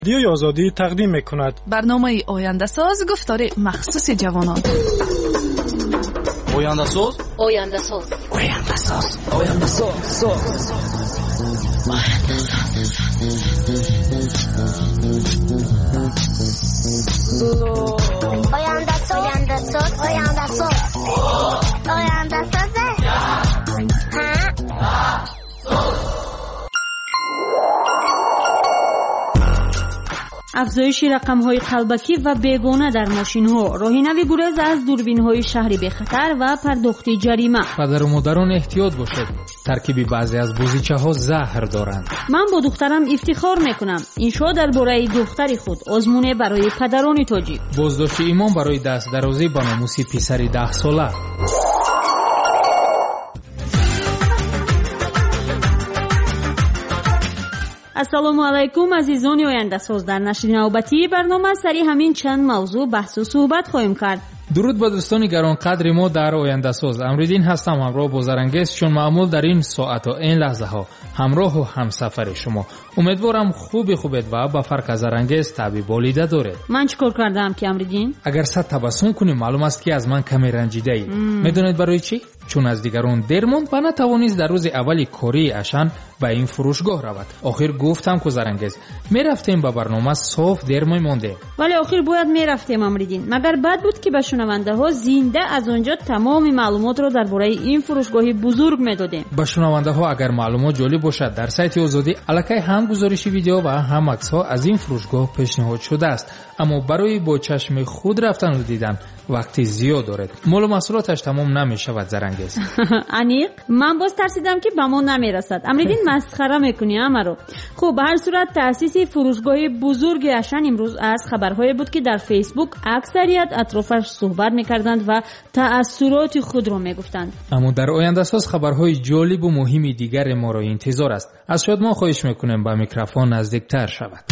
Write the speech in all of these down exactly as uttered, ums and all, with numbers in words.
رادیوی آزادی تقدیم می‌کند برنامه آینده ساز گفتار مخصوص جوانان. آینده ساز آینده ساز آینده ساز آینده ساز آینده ساز آینده ساز آینده ساز آینده ساز افزایش رقم‌های قلبکی و بیگانه در ماشین‌ها، راهنمای گریز از دوربین‌های شهری به خطر و پرداخت جریمه. پدر و مادران احتیاط باشید. ترکیب بعضی از بازیچه‌ها زهر دارند. من با دخترم افتخار میکنم. اینشا درباره دختر خود آزمونه برای پدران تاجیک. بازداشت ایمان برای دست درازی با ناموس پسری ده ساله. السلام علیکم عزیزان آینده ساز. در نشر نوبتی برنامه سری همین چند موضوع بحث و صحبت خواهیم کرد. درود با دوستان گرانقدر ما در آینده ساز. امروزین هستم همراه با زرنگیز چون معمول در این ساعت و این لحظه ها همراه و همسفر شما. امیدوارم خوبی خوبید و با فرق از زرنگیز طبیب بالیده دارید. من چیکار کردم که امروزین؟ اگر صد تبسم کنی معلوم است که از من کمی رنجیده اید. میدونید برای چی؟ چون از دیگران دیر ماند و نتوانست در روز اولی کاری اشن به این فروشگاه رود. آخر گفتم که زرنگیز میرفتیم با برنامه صاف دیر میمونده. ولی آخر باید میرفتیم امروزین. مگر بد بود که به شنونده ها زنده از آنجا تمام معلومات را درباره این فروشگاه بزرگ میدادیم. به شنونده ها اگر معلومات جالب باشد در سایت آزادی الکی هم گزارش ویدیو و هم عکس ها از این فروشگاه پیشنهاد شده است، اما برای با چشم خود رفتن و دیدن وقتی زیاد دارد. مال و محصولاتش تمام نمیشود زرنگیز. انیق من باز ترسیدم که به ما نمیرسد. امروزین مسخره میکنی امرو. خب به هر صورت تأسیس فروشگاه بزرگ اشن امروز از خبرهای بود که در فیسبوک اکثریت اطرافش صحبت میکردند و تأثیرات خود را میگفتند. اما در آینده ساز خبرهای جالب و مهمی دیگر ما را انتظار است. از شما خواهش میکنیم با میکروفون نزدیکتر شود.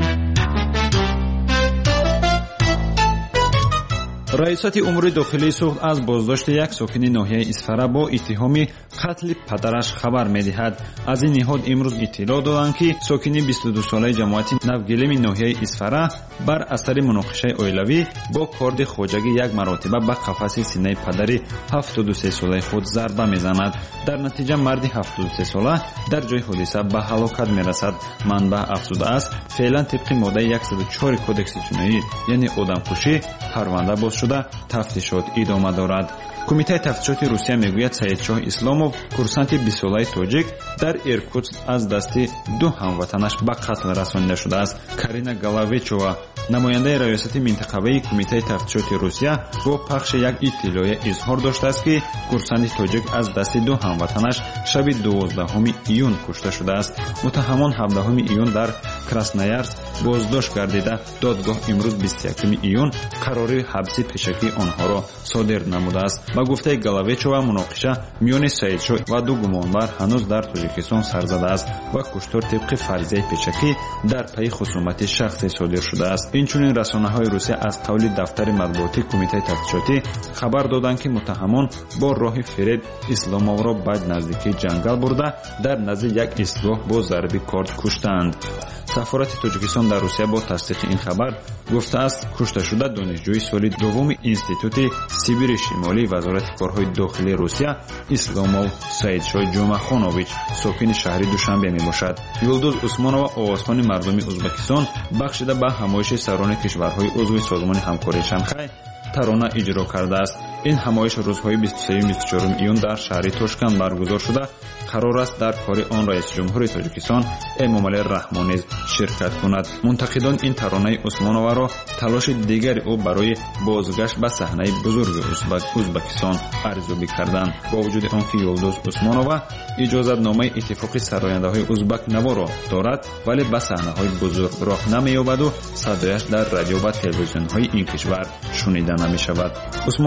رئیست امور داخلی سوخت از بازداشت یک ساکن ناحیه اسفره با اتهام قتل پدرش خبر می‌دهد. از این نهاد امروز اطلاع دادند که ساکن بیست و دو ساله جماعت نوگلم ناحیه اسفره بر اثر مناقشه اویلوی با کارد خواجگی یک مرتبه به قفس سینه پدر هفتاد و سه ساله خود ضربه می‌زند. در نتیجه مرد هفتاد و سه ساله در جای حادثه به هلاکت می‌رسد. منبع افزوده است فعلا طبق ماده صد و چهار کدکس جنایی یعنی آدمکشی پرونده باز شده تفتیشات ادامه دارد. کمیته تفتیشات روسیه میگوید سعیدشاه اسلاموف کورسانت بیست ساله تاجیک در ایرکوتسک از دست دو هموطنش به قتل رسانیده شده است. کارینا галавечова نماینده ریاست منطقوی کمیته تفتیشات روسیه با پخش یک اطلاعیه اظهار داشته است که کورسانت تاجیک از دست دو هموطنش شب دوازدهم ایون کشته شده است. متهمان هفدهم ایون در کراسنویارسک بازداشت گردیده دادگاه امروز بیست و یکم ایون قرار حبس پیشکی آنها را صادر نموده است. با گفته галавечова مناقشه میان سعیدشاه و دو گمانبر هنوز در تاجیکستان سر زده است و کشتار طبق فرضیه پیشکی در پی خصومت شخصی صادر شده است. اینچنین رسانه‌های روسیه از قول دفتر مطبوعاتی کمیته تفتیشاتی خبر دادند که متهمان با راه فریب اسلاموف را به نزدیکی جنگل برده در نزد یک اصلاح با ضربه کارد کشتند. سفارت تاجیکستان در روسیه با تصدیق این خبر گفته است کشته شده دانشجوی سال دوم انستیتوت سیبیر شمالی وزارت کارهای داخلی روسیه اسلاموف سعیدشاه جمعخانویچ ساکن شهر دوشنبه میباشد. یولدوز عثمانова آوازخوان مردمی ازبکستان بخشیده به همایش سران کشورهای عضو سازمان همکاری شانگهای ترانه اجرا کرده است. این همایش روزهای بیست و سه و بیست و چهار ایون در شهر تاشکند برگزار شده. قرار است در کار آن رئیس جمهور تاجیکستان امامعلی رحمانی نیز شرکت کند. منتقدان این ترانه عثمانова را تلاش دیگر او برای بازگشت به صحنه بزرگ ازبکستان ارزیابی کردند. با وجود آنکه یولدوز عثمانова اجازت نامه اتفاق سراینده‌های ازبک نوا را دارد ولی به صحنه‌های بزرگ راه نمی‌یابد و صدایش در رادیو و تلویزیون‌های این کشور شنیده نمی‌شود. عثمانova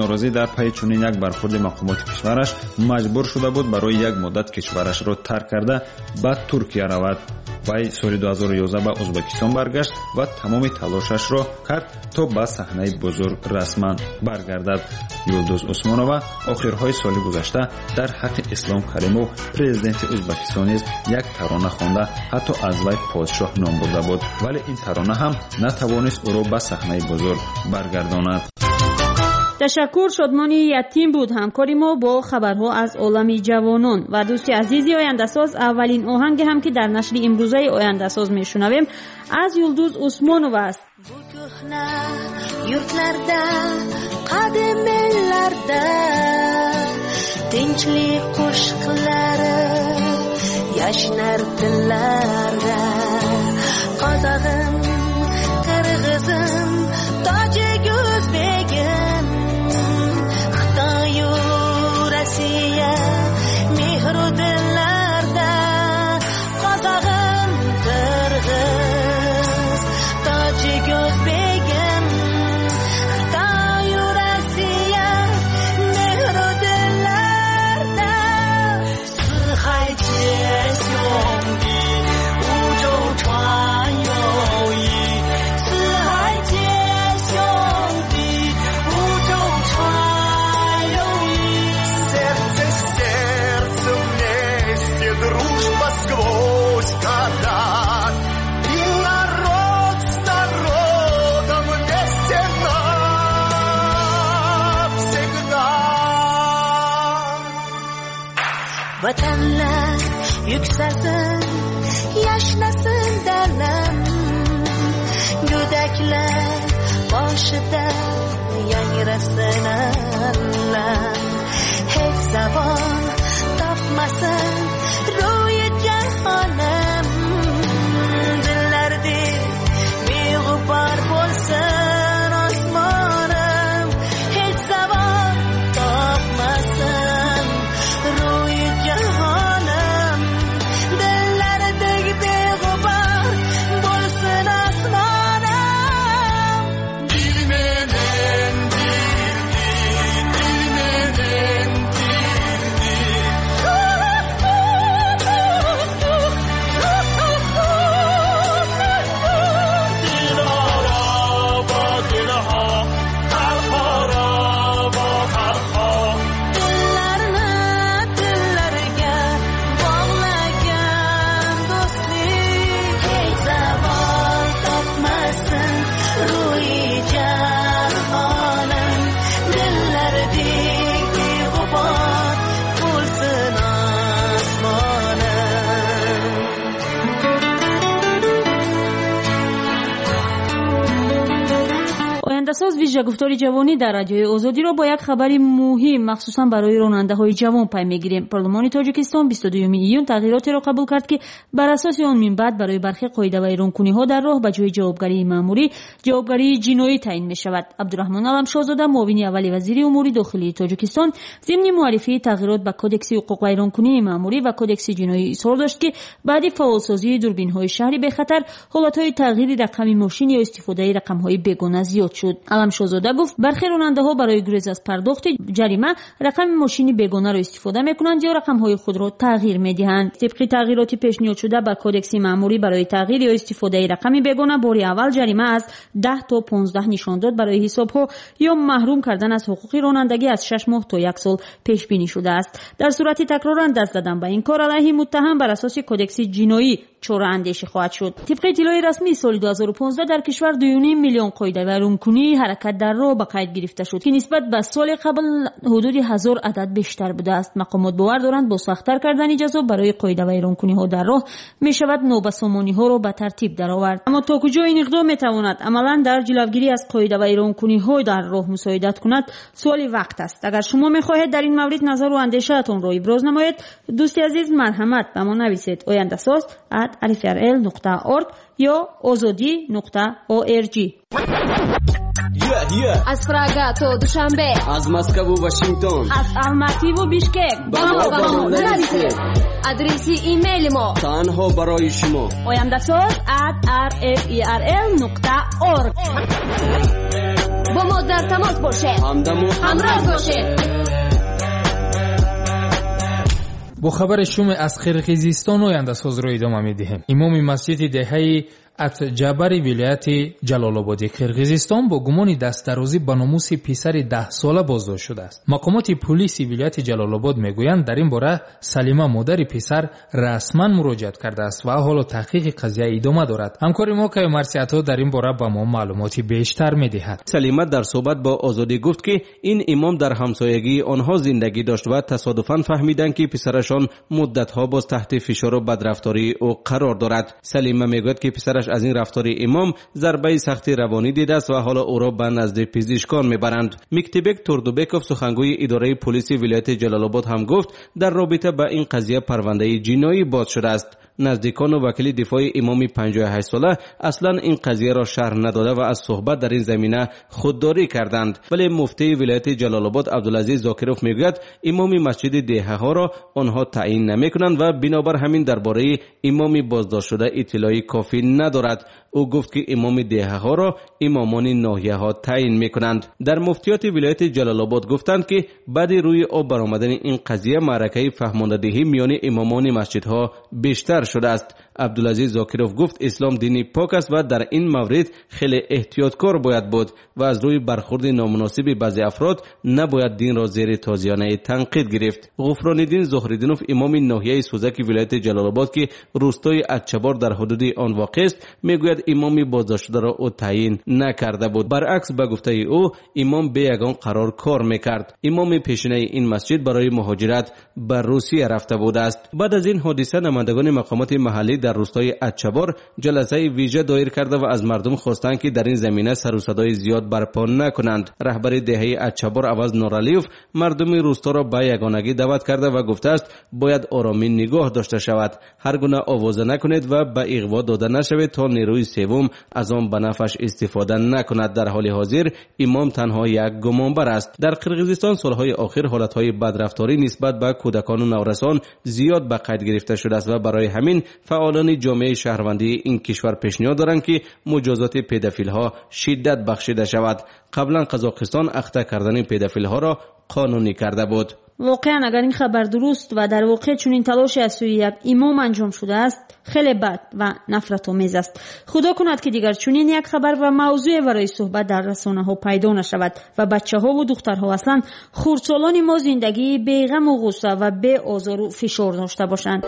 ناراضی در پی چنین یک برخورد مقامات کشورش مجبور شده بود برای یک مدت کشورش را ترک کرده به ترکیه رود. وی سال دو هزار و یازده به ازبکستان برگشت و تمام تلاشش را کرد تا به صحنه بزرگ رسما برگردد. یلدوز عثمانова آخرهای سال گذشته در حق اسلام کریمов پرزیدنت ازبکستان نیز یک ترانه خوانده حتی از وی پادشاه نام برده بود، ولی این ترانه هم نتوانست او را به صحنه بزرگ برگرداند. تشکر. شادمانی یتیم بود همکاری ما با خبرها از عالم جوانان. و دوستی عزیزی آینده‌ساز، اولین آهنگ هم که در نشر امروزه آینده‌ساز میشنویم از یلدوز عثمانova است. yurtlarda qadim ellarda tinchlik qo'shiqlari yashnar tillarda qozog'im qirg'izim tojik o'zbegim xitoyu rossiya mehru dillarda qozog'im qirg'iz tojik o'zbegim xitoyu rossiya mehru dillarda sihai jiesiongdi uzhou chuan youyi sihai jiesiongdi uzhou chuan youyi сердце с сердцем вместе дружба сквозь года и народ с народом вместе навсегда. Vatanlar yükselsin, yaşlasın dalam, gödaklar boshida yangrasın allam, hech zavon topmasin ro'yi jahonim, dillarda beg'ubor bo'lsin osmonim, hech zavon topmasin ro'yi jahonim, dillarda beg'ubor bo'lsin osmonim. Dil menen dirdi, dil menen Dillarni dillarga bog'lagan do'stlik, hech zavon topmasin ro'yi jahonim, dillardek beg'ubor bo'lsin osmonim. آینده‌ساز ویژه گفتار جوانی در رادیوی آزادی را با یک خبری مهم مخصوصا برای راننده‌های جوان پی می‌گیریم. پارلمان تاجیکستان بیست و دوم ایون تغییراتی را قبول کرد که بر اساس آن من بعد برای برخی قاعده و ایران‌کنی‌ها در راه به جای جوابگری مأموری جوابگری جنایی تعیین می‌شود. عبدالرحمن علمشاهزاده معاون اول وزیر امور داخلی تاجیکستان ضمن معرفی تغییرات به کدکس حقوق و ایران‌کنی مأموری و کدکس جنایی اظهار داشت که بعد فعالسازی دوربین‌های شهری به خطر حالت‌های تغییر رقم ماشین یا استفاده رقم‌های بیگانه زیاد شد. علمشاهزاده گفت برخی راننده‌ها برای گریز از پرداخت جریمه رقم ماشین بیگانه را استفاده می‌کنند یا رقم‌های خود را تغییر می‌دهند. طبق تغییراتی پیشنهاد شده به کدکس مأموری برای تغییر یا استفاده رقم بیگانه بار اول جریمه از ده تا پانزده نشانداد برای حساب‌ها یا محروم کردن از حقوق رانندگی از شش ماه تا یک سال پیش بینی شده است. در صورت تکرار دست دادن به این کار علیه متهم بر اساس کدکس جنایی چاره اندیشی خواهد شد. طبق اطلاع رسمی سال دو هزار و پانزده در کشور دو و نیم میلیون قاعده و ایران‌کنی حرکت در راه به قید گرفته شد که نسبت به سال قبل حدود هزار عدد بیشتر بوده است. مقامات باور دارند با سخت‌تر کردن جزا برای قاعده و ایران‌کنی‌ها در راه می‌شود نوبسامانی‌ها را به ترتیب درآورد. اما تا کجا این اقدام می‌تواند عملاً در جلوگیری از قاعده و ایران‌کنی‌ها در راه مساعدت کند سوال وقت است. اگر شما می‌خواهید در این مورد نظر و اندیشه‌تان را ابراز نمایید، دوستی عزیز مرحمت به ما نویسید. آینده‌ساز ات الف ار ال نقطه اورگ یا آزادی نقطه او ار جی. از پراگا تا دوشنبه، از مسکو و واشنگتن، از الماتی و بیشکک با ما با ما نویسید. ادرسی ایمیل ما تنها برای شما آینده‌ساز ات ار اف ای ار ال نقطه اورگ. با ما در تماس باشه، همدم و همراه باشه. با خبر شوم از قرقیزستان آینده ساز را ادامه می‌دهیم. امام مسجد دهه ات جبری ولایت جلال آباد قرقیزستان با گمان دست‌درازی به ناموس پسر ده ساله بازداشت شده است. مقامات پلیس ولایت جلال آباد میگویند در این باره سلیمه مادر پسر رسما مراجعت کرده است و حالا تحقیق قضیه ادامه دارد. همکار ما که مرسیاتو در این باره به ما معلوماتی بیشتر می‌دهد. سلیمه در صحبت با آزادی گفت که این امام در همسایگی آنها زندگی داشت و تصادفاً فهمیدند که پسرشان مدت‌ها باز تحت فشار و بدرفتاری او قرار دارد. سلیمه میگوید که پسرش از این رفتار امام ضربه سخت روانی دیده است و حالا او را به نزد پزشکان میبرند. مکتبک توردوبکوف سخنگوی اداره پلیس ولایت جلال آباد هم گفت در رابطه با این قضیه پرونده جنایی باز شده است. نزدیکان و وکیل دفاع امام پنجاه و هشت ساله اصلا این قضیه را شرح نداده و از صحبت در این زمینه خودداری کردند، ولی مفتی ولایت جلال آباد عبدالعزیز زاکروف میگوید امام مسجد دهه ها را آنها تعیین نمیکنند و بنابر همین درباره امام بازداشت شده اطلاعی کافی ندارد. او گفت که امام دهه ها را امامان ناحیه ها تعیین میکنند. در مفتیات ولایت جلال آباد گفتند که بعد روی آب برآمدن این قضیه معرکه فهماندهی میان امامان مسجدها بیشتر شده است. عبدالعزیز زاکروف گفت اسلام دینی پاک است و در این مورد خیلی احتیاطکار باید بود و از روی برخورد نامناسب بعضی افراد نباید دین را زیر تازیانه تنقید گرفت. غفران‌الدین زهرالدینوف امام ناحیه سوزک ولایت جلال آباد که روستای اچبار در حدود آن واقع است میگوید امام بازداشت شده را او تعیین نکرده بود. برعکس به گفته او امام به یگان قرار کار میکرد. امام پیشینه این مسجد برای مهاجرت به روسیه رفته بوده است. بعد از این حادثه نمایندگان مقامات محلی در روستای اچبار جلسه ویژه دایر کرده و از مردم خواستند که در این زمینه سر و صدای زیاد برپا نکنند. رهبر دهه اچبار عوض نورالیوف مردم روستا را به یگانگی دعوت کرده و گفته است باید آرامی نگاه داشته شود، هر گونه آوازه نکنید و به اغوا داده نشوید تا نیروی سوم از آن به نفعش استفاده نکند. در حال حاضر امام تنها یک گمانبر است. در قرقیزستان سالهای آخر حالتهای بدرفتاری نسبت به کودکان و نورسان زیاد به قید گرفته شده است و برای همین فعالان جامعه شهروندی این کشور پیشنهاد دارند که مجازات پدافیل ها شدت بخشیده شود. قبلا قزاقستان اخته کردن پدافیل ها را قانونی کرده بود. واقعا اگر این خبر درست و در واقع چون این تلاش از سوی یک امام انجام شده است خیلی بد و نفرت آمیز است. خدا کند که دیگر چون این یک خبر و موضوع برای صحبت در رسانه ها پیدا نشود و بچه ها و دخترها اصلا خردسالان ما زندگی بی غم و غصه و بی آزار و فشار داشته باشند.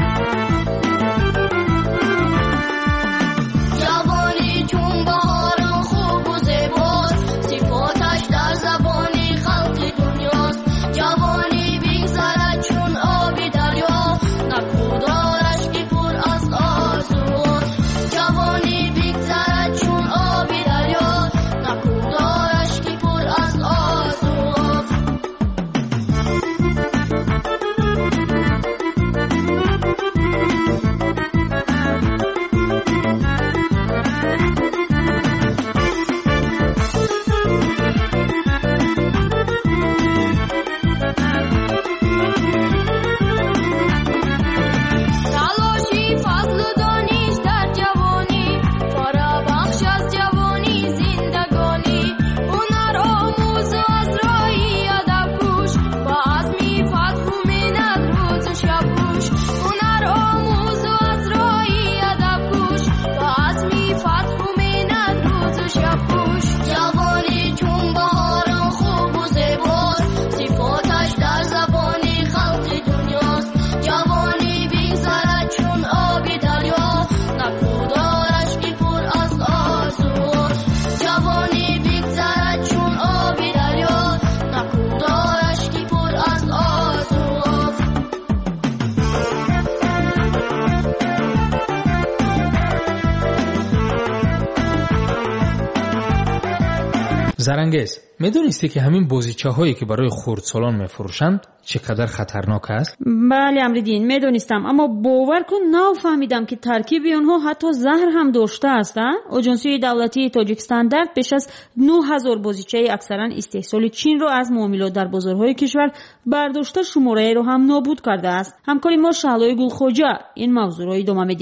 زرنگز، میدونستی که همین بازیچه هایی که برای خردسالان میفروشند چقدر خطرناک است؟ بله امریدین میدونستم، اما باور کن نفهمیدم که ترکیب اونها حتی زهر هم داشته است. اجنسی دولتی تاجیکستان در بیش از نه هزار بازیچه اکثرا استحصال چین رو از معاملات در بازارهای کشور برداشته شماره رو هم نابود کرده است. همکاری ما شعلای گلخوجه این موضوع رو ادامه میدهد.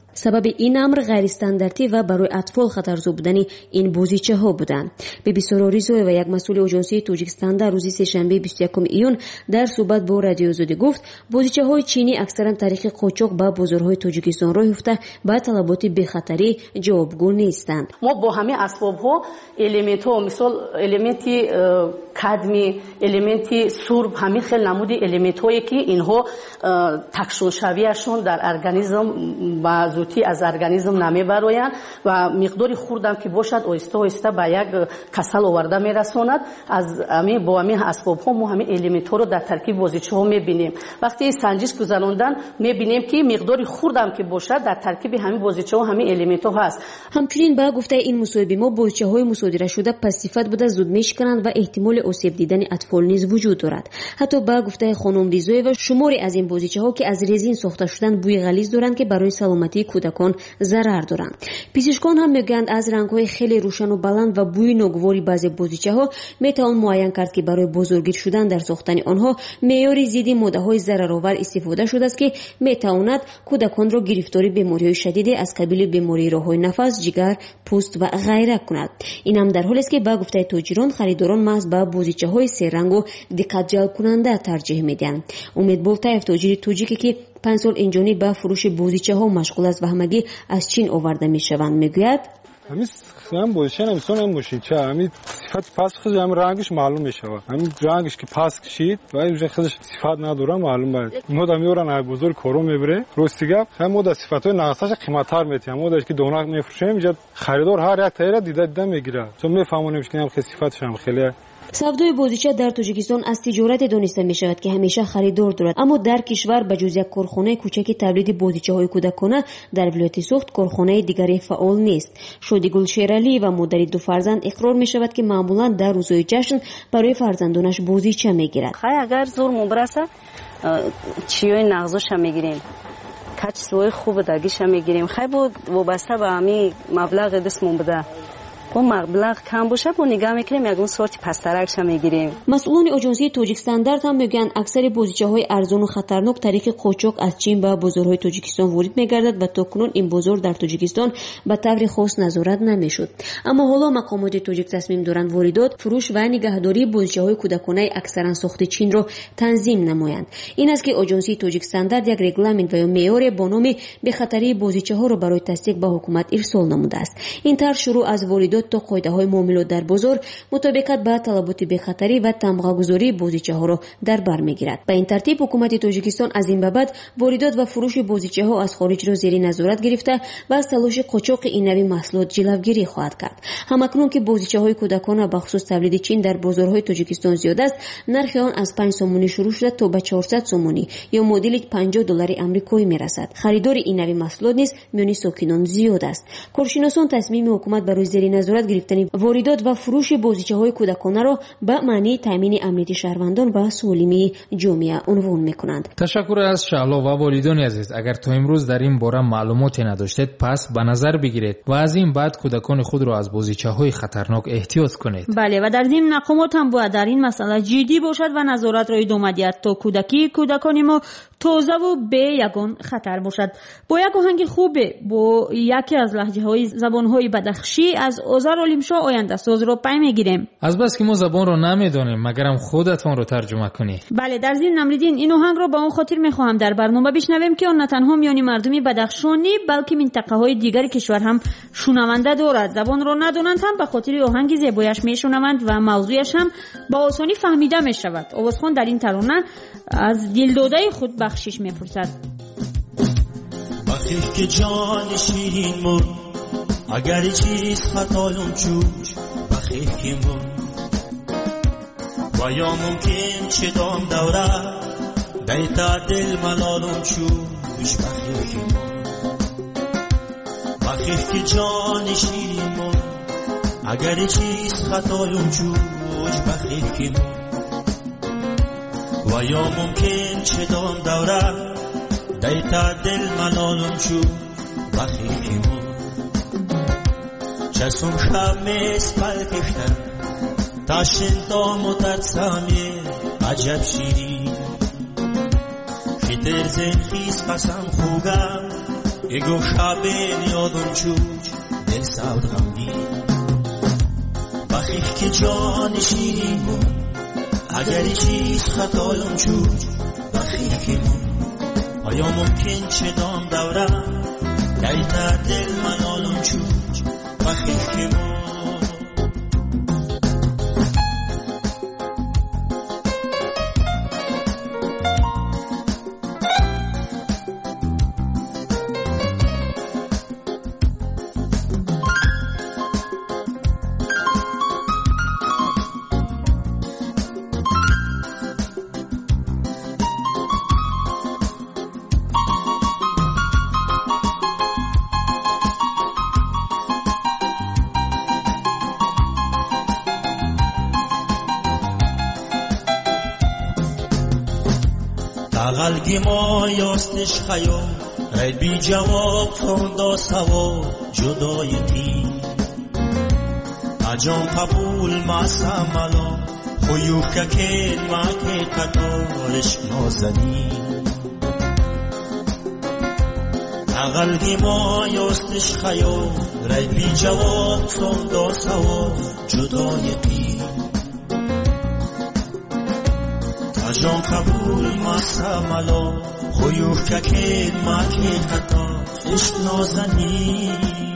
سبب این امر غیر استانداردی و برای اطفال خطرزا بودن این بازیچه ها بودند. بیبی سوروریزو و یک مسئول آژانسی تاجیکستان در روز سه‌شنبه بیست و یکم ایون در صحبت با رادیو آزادی گفت بازیچه های چینی اکثرا طریق قاچاق به بازارهای تاجیکستان راه یافته با طلبات بخطری جوابگو نیستند. ما با همه اسباب ها الیمنت ها مثال الیمنتی کدمی الیمنتی سرب همین خیلی نمودی الیمنت هایی که اینها تکشل شویشون در ارگانیسم و زودی از ارگانیسم نمیبراین و مقداری خوردم که باشد آهسته آهسته به یک کسل آورده میرساند. از همین با همین اسباب ها ما همین الیمنت ها رو در ترکیب بازیچه ها میبینیم. وقتی سنجش گذراندن میبینیم که مقداری خوردم که باشد در ترکیب همین بازیچه ها همین الیمنت ها هست. همچنین با گفته این مصاحبه ما بازیچه های مصادره شده پسیفت بوده زود میشکنند و احتمال آسیب دیدن اطفال نیز وجود دارد. حتی با گفته خانم ریزوی و شماری از این بازیچه ها که از رزین ساخته شدن بوی غلیظ دارند که برای سلامتی کودکان ضرر دارند. پزشکان هم میگویند از رنگ‌های خیلی روشن و بلند و بوی ناگواری بعضی بازیچه‌ها میتوان معین کرد که برای بزرگیر شدن در ساختن آنها معیار ضد ماده‌های ضررآور استفاده شده است که میتواند کودکان را گرفتاری بیماری‌های شدید از قبیل بیماری راه‌های نفس، جگر، پوست و غیره کند. این هم در حالی است که با گفته تاجران خریداران محض به بازیچه‌های سه رنگ و دقت جلب کننده ترجیح میدهند. امید بولتاєв تاجر توجیکی که پنج سال اینجانی به فروش بازیچه ها مشغول است و همگی از چین آورده می شوند میگوید همین هم بازیچه نمیسون هم باشید چه همین صفت پس خود هم رنگش معلوم می شود همین رنگش که پس کشید و این خودش صفت نداره معلوم باید مود میورن های بزرگ کارو میبره رستیگه هم مود صفاتای ناقصش قیمت‌تر میتیم مودش که دونق میفروشه اینجا خریدار هر یک تایره دیده دیده میگیره چون میفهمونیم که هم صفاتش هم خیلی سودای بازیچه در تاجیکستان از تجارت دانسته می شود که همیشه خریدار دارد، اما در کشور به جز یک کارخانه کوچک تولید بازیچه های کودکانه در ولایت سوخت کارخانه دیگری فعال نیست. شادیگل شیرالی و مادری دو فرزند اقرار می شود که معمولا در روزهای جشن برای فرزندانش بازیچه می گیرد. خیلی اگر زور مبرسه چیای نغزش هم می گیریم کچ سوی خوب درگیش هم می گیریم. خیلی بود وابسته به همین مبلغ دستمون بده با مبلغ کم باشه با نگاه میکنیم یک اون سورتی پسترکش هم میگیریم. مسئولان آژانسی تاجیکستان هم میگن اکثر بازیچه های ارزان و خطرناک طریق قاچاق از چین به بازارهای تاجیکستان وارد میگردد و تاکنون این بازار در تاجیکستان به طور خاص نظارت نمیشد. اما حالا مقامات تاجیک تصمیم دارند واردات، فروش و نگهداری بازیچه های کودکانه اکثرا ساخت چین را تنظیم نمایند. این است که آژانسی تاجیکستان یک رگلامنت و معیار با نام بخطری بازیچه ها را برای تصدیق به حکومت ارسال نموده است. این طرح شروع از واردات تا قاعده‌های معاملات در بازار مطابقت با طلبات بخطری و تمغه‌گذاری بازیچه‌ها را در بر می‌گیرد. به این ترتیب حکومت تاجیکستان از این بعد واردات و فروش بازیچه‌ها از خارج را زیر نظارت گرفته و از تلاش قاچاق این نوع محصولات جلوگیری خواهد کرد. همکنون که بازیچه‌های کودکانه به خصوص تولید چین در بازارهای تاجیکستان زیاد است، نرخ آن از پنج سومونی شروع شده تا به چهارصد سومونی یا معادل پنجاه دلار آمریکایی میرسد. خریدار این نوع محصولات نیز میان ساکنان زیاد است. کارشناسان تصمیم حکومت برای زیر نظارت گرفتن واردات و فروش بازیچه‌های کودکانه را به معنی تامین امنیت شهروندان و سالمی جامعه عنوان می‌کنند. تشکر از شهلا و والدین عزیز. اگر تا امروز در این باره معلوماتی نداشتید پس به نظر بگیرید و از این بعد کودکان خود را از بازیچه‌های خطرناک احتیاط کنید. بله و در ضمن مقامات هم باید در این مسئله جدی باشد و نظارت را ادامه دهد تا کودکی کودکان ما تازه و به یگان خطر باشد. با یک آهنگ خوبه با یکی از لهجه‌های زبان‌های بدخشی از آذر علیمشاه آینده ساز رو پی میگیریم. از بس که ما زبان رو نمیدونیم مگرم خودتون رو ترجمه کنی. بله در ضمن نمریدین این آهنگ رو با اون خاطر میخواهم در برنامه بشنویم که آن نه تنها میانی مردمی بدخشانی بلکه منطقه‌های دیگر کشور هم شنونده دارد. زبان رو ندونند هم به خاطر آهنگ زیبایش میشنوند و موضوعش هم با آسانی فهمیده میشود. آوازخوان در این ترانه از دلداده خود بخشش میپرسد. وقتی که جان شیرین مرد اگر چیز خطایم چوش بخیه من و یا ممکن چه دام دوره دیتا دل ملالم چوش بخیه من وقتی که جان شیرین مرد اگر چیز خطایم چوش بخیه من و یا ممکن چه دام دوره دیتا دل ملالم چوش بخیه من چسون شب میز پلکشتن تاشین تا مدت سامی عجب شیری خیتر زن خیز قسم خوگم اگو شبین یادم چوچ دل سود غمگین بخیف که جان شیرین بود اگر چیز خطایم چوچ بخیف که من آیا ممکن چه دام دورم دیتر دل ملالم چوچ بخیف که من غلگی ما یاستش خیال ای بی جواب توندا سوا جدای تی اجام قبول ماسا ملا خویوخ که ما که قطارش نازنی غلگی ما یاستش خیال ای بی جواب توندا سوا جدای تی جان قبول ماسا ملا خویوخ که ما که خطا عشق نازنی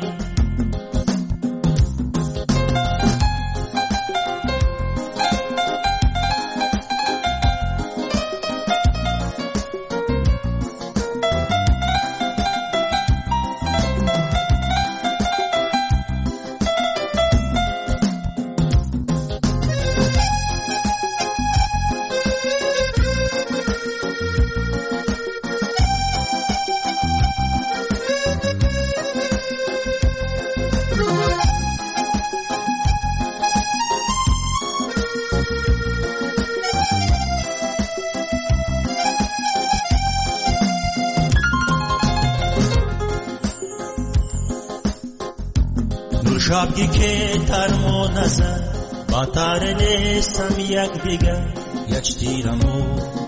شبگی که ترما نزد با تر نیستم یک دیگر یک تیرمو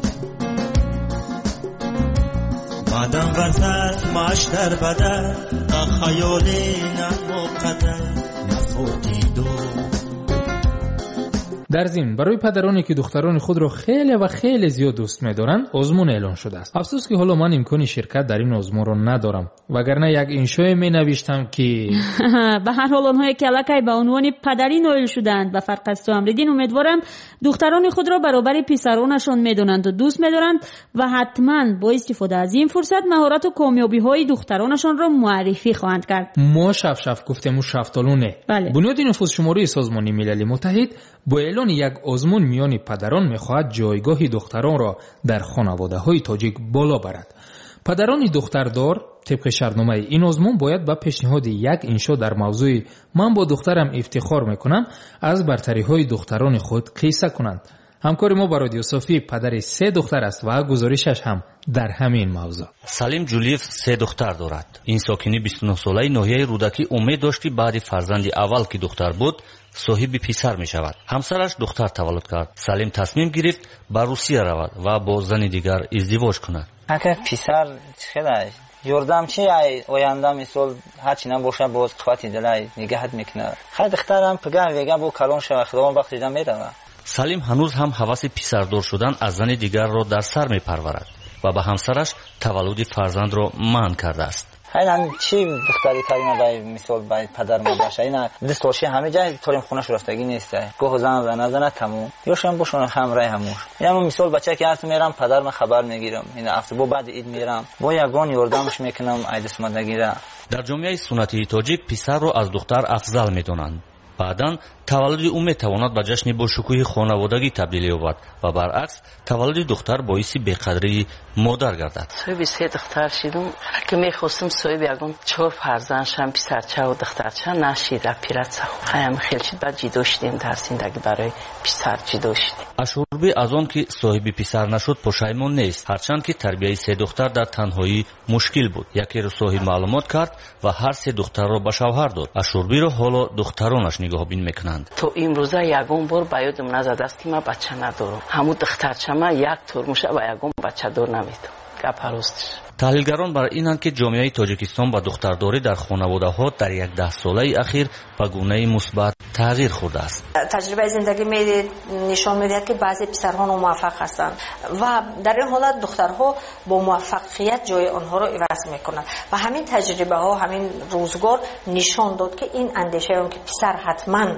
بعدم ورزد ماش در بدر تا خیالی نمو قدر نفوتی دو. در ضمن برای پدرانی که دختران خود را خیلی و خیلی زیاد دوست می‌دارند آزمون اعلان شده است. افسوس که حالا من امکانی شرکت در این آزمون را ندارم وگرنه یک انشای می‌نوشتم که به هر حال آنهایی که الکی به عنوان پدری نائل شدند به فرق از تو امریدین امیدوارم دختران خود را برابر پسرانشان می‌دانند و دوست می‌دارند و حتما با استفاده از این فرصت مهارت و کامیابی‌های دخترانشان را معرفی خواهند کرد. ما شف شف گفتیم شفتالونه. بله. بنیاد نفوذ شماری سازمان ملل متحد با اعلان یک آزمون میان پدران میخواهد جایگاه دختران را در خانواده‌های تاجیک بالا برد. پدران دختردار طبق شرطنامه این آزمون باید با پیشنهاد یک انشا در موضوع من با دخترم افتخار میکنم از برتری‌های دختران خود قصه کنند. همکار ما با رادیو صافی پدر سه دختر است و گزارشش هم در همین موضوع. سلیم جولیف سه دختر دارد. این ساکنی بیست و نه ساله ناحیه رودکی امید داشتی بعد فرزند اول که دختر بود صاحب پسر می شود. همسرش دختر تولد کرد. سلیم تصمیم گرفت به روسیه رود و با زن دیگر ازدواج کند. اگر پسر خیلی یوردم چی آینده مثال هرچی نباشه باز قوتی دلای نگهت میکنه. خیلی دخترم پگاه ویگه با کلان شود خداوند وقت دیدم میرود. سلیم هنوز هم هوس پسردار شدن از زن دیگر را در سر می پرورد و به همسرش تولد فرزند را منع کرده است. خیلی چی دختری کریمه باید مثال باید پدر ما باشه اینا دستورشی همه جای طوریم خونش رفتگی نیسته گوه زن زن زن تموم یوشم باشون خمره هموش اینا مثال بچه که هست میرم پدر من خبر میگیرم اینا افته با بعد اید میرم با یگان یوردمش میکنم ایدس مدگیره. در جامعه سنتی تاجیک پسر را از دختر افضل میدونند. بعداً تولد او میتواند به جشن با شکوه خانوادگی تبدیل یابد و برعکس تولد دختر باعث بیقدری مادر گردد. صاحب سه دختر شدم که میخواستم صاحب یگان چهار فرزند شم پسرچه و دخترچه نشید پیرچه خیلی خیلی شد بعد جدا شدیم در زندگی برای پسر جدا شدیم. اشوربی از آن که صاحب پسر نشد پشیمان نیست هرچند که تربیت سه دختر در تنهایی مشکل بود. یکی را صاحب معلومات کرد و هر سه دختر را به شوهر داد. اشوربی را حالا دخترانش نگاهبین میکنند. تو امروزه یگان بار به یادم نزد است که من بچه ندارم. همون دخترچه من یک ترموشه و یگان بچه دار نمیتونم. капарустиш. таҳлилгарон бар инанд ки ҷомеаи тоҷикистон ба духтардорӣ дар хонаводаҳо дар якдаҳ солаи ахир ба гунаи мусбат тағйир хӯрдааст. таҷрибаи зиндагӣ нишон медиҳад ки баъзе писарҳо номуваффақ ҳастанд ва дар ин ҳолат духтарҳо бо муваффақият ҷои онҳоро иваз мекунанд ва ҳамин таҷрибаҳо ҳамин рӯзгор нишон дод ки ин андешаён ки писар ҳатман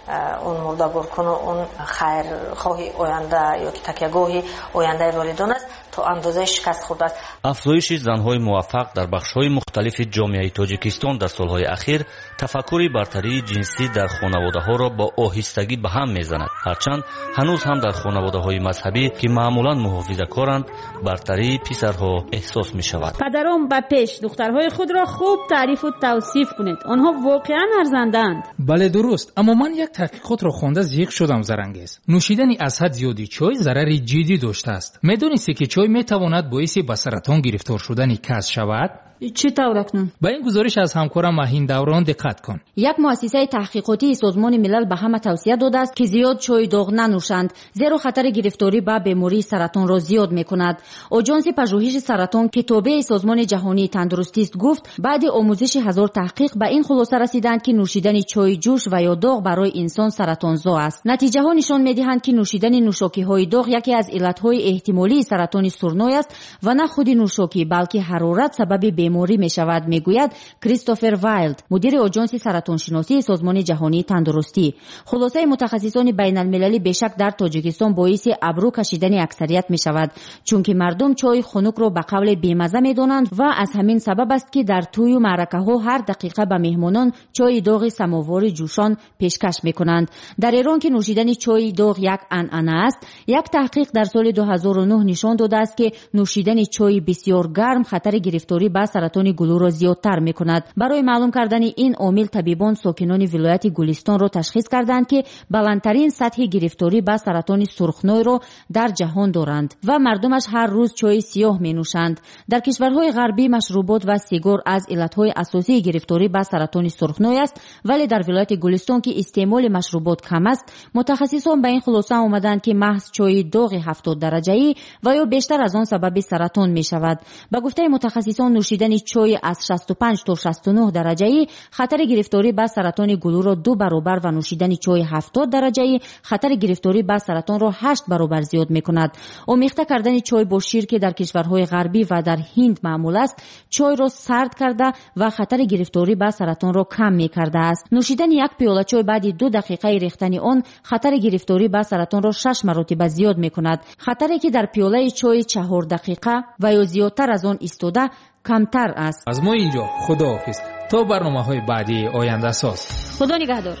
اون مردابور کنه اون خیر خواهی آینده یا که تکیه‌گاهی آینده والدان است تا اندازه شکست خورده است. افزایش زن‌های موفق در بخش‌های مختلف جامعه تاجیکستان در سال‌های اخیر تفکر برتری جنسی در خانواده‌ها را با آهستگی به هم می‌زند. هرچند هنوز هم در خانواده‌های مذهبی که معمولاً محافظه‌کارند برتری پسرها احساس می‌شود. پدران به پیش دخترهای خود را خوب تعریف و توصیف کنید. آنها واقعاً ارزندند. بله درست، اما من یک تحقیقات را خوانده زیق شدم زرنگیز. نوشیدن از حد زیادی چای ضرر جدی داشته است. می‌دانید که چای می‌تواند باعث به سرطان گرفتار شدن کس شود؟ چی طور اکنون؟ با این گزارش از همکارم ماهین دوران دقت کن. یک مؤسسه تحقیقاتی سازمان ملل به همه توصیه داده است که زیاد چای داغ ننوشند زیرا خطر گرفتاری به بیماری سرطان را زیاد می‌کند. آژانس پژوهش سرطان که تابع سازمان جهانی تندرستی است گفت بعد آموزش هزار تحقیق به این خلاصه رسیدند که نوشیدن چای جوش و یا داغ برای انسان سرطانزا است. نتیجه ها نشان می‌دهند که نوشیدن نوشاکی‌های داغ یکی از علت‌های احتمالی سرطان سرنای است و نه خود نوشاکی بلکه حرارت سبب بیماری می شود، میگوید کریستوفر وایلد، مدیر آژانس سرطان شناسی سازمان جهانی تندرستی. خلاصه متخصصان بین المللی بیشک در تاجیکستان باعث ابرو کشیدن اکثریت می شود چون که مردم چای خنک را به قول بیمزه می دانند و از همین سبب است که در توی و معرکه ها هر دقیقه به مهمانان چای داغ سماوار جوشان پیشکش می کنند. در ایران که نوشیدن چای داغ یک عنعنه است، یک تحقیق در سال دو هزار و نه نشان داده است که نوشیدن چای بسیار گرم خطر گرفتاری به سرطان گلو را زیادتر می کند. برای معلوم کردن این عامل طبیبان ساکنان ولایت گلستان را تشخیص کردند که بلندترین سطح گرفتاری به سرطان سرخنای را در جهان دارند و مردمش هر روز چای سیاه می نوشند. در کشورهای غربی مشروبات و سیگار از علتهای اساسی گرفتاری به سرطان سرخنای است، ولی در ولایت گلستان که استعمال مشروبات کم است، متخصصان به این خلاصه آمدند که محض چای داغ هفتاد درجه‌ای و یا بیشتر از آن سبب سرطان می شود. به گفته متخصصان نوشیدن چای از شصت و پنج تا شصت و نه درجه‌ای خطر گرفتاری به سرطان گلو را دو برابر و نوشیدن چای هفتاد درجه‌ای خطر گرفتاری به سرطان را هشت برابر زیاد می‌کند. آمیخته کردن چای با شیر که در کشورهای غربی و در هند معمول است، چای را سرد کرده و خطر گرفتاری به سرطان را کم می‌کرده است. نوشیدن یک پیاله چای بعد دو دقیقه ریختن آن خطر گرفتاری به سرطان را شش مرتبه زیاد می‌کند. خطری که در پیاله چای چهار دقیقه و یا زیادتر از آن ایستاده کمتر است. از ما اینجا خداحافظ تا برنامه‌های بعدی آینده ساز. خدا نگهدار.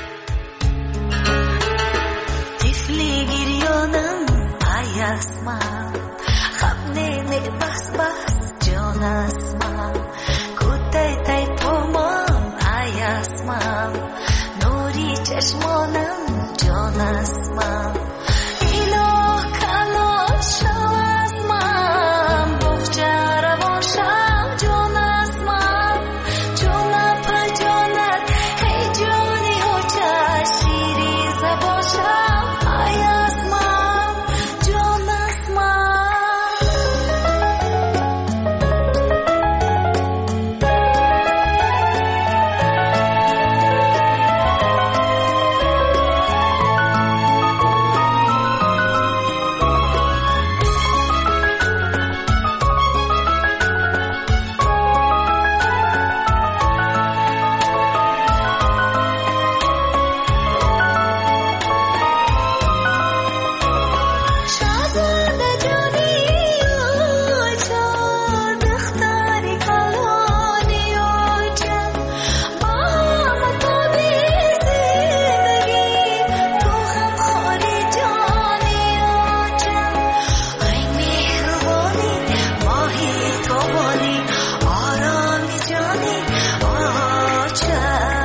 طفلی گریانم ای اسمم خبنه بس بس جان اسمم کته تای پامم ای اسمم نوری چشمانم جان اسمم اینا کلا شو اسمم بخچه روان شم جان اسمم جانم پر جانت هی جانی ها چه شیری زبان شم ای اسمم جان اسمم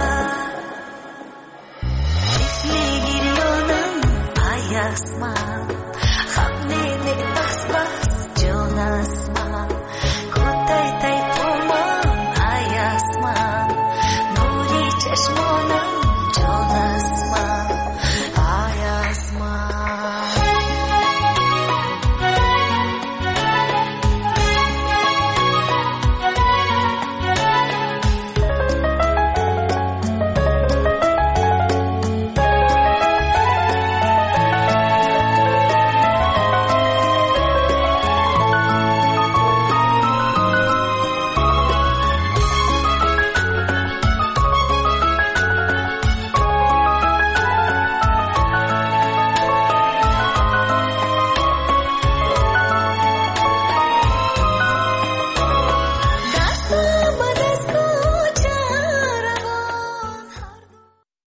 Smile.